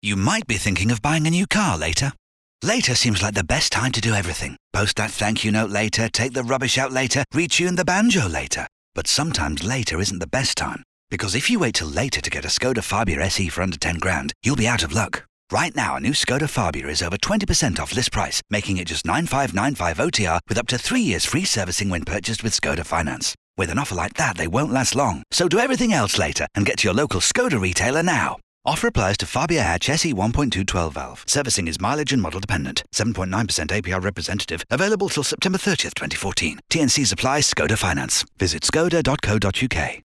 You might be thinking of buying a new car later. Later seems like the best time to do everything. Post that thank you note later, take the rubbish out later, retune the banjo later. But sometimes later isn't the best time. Because if you wait till later to get a Skoda Fabia SE for under 10 grand, you'll be out of luck. Right now, a new Skoda Fabia is over 20% off list price, making it just 9595 OTR with up to 3 years free servicing when purchased with Skoda Finance. With an offer like that, they won't last long. So do everything else later and get to your local Skoda retailer now. Offer applies to Fabia Hatch SE 1.2 12 valve. Servicing is mileage and model dependent. 7.9% APR representative. Available till September 30th, 2014. TNCs apply. Skoda Finance. Visit skoda.co.uk.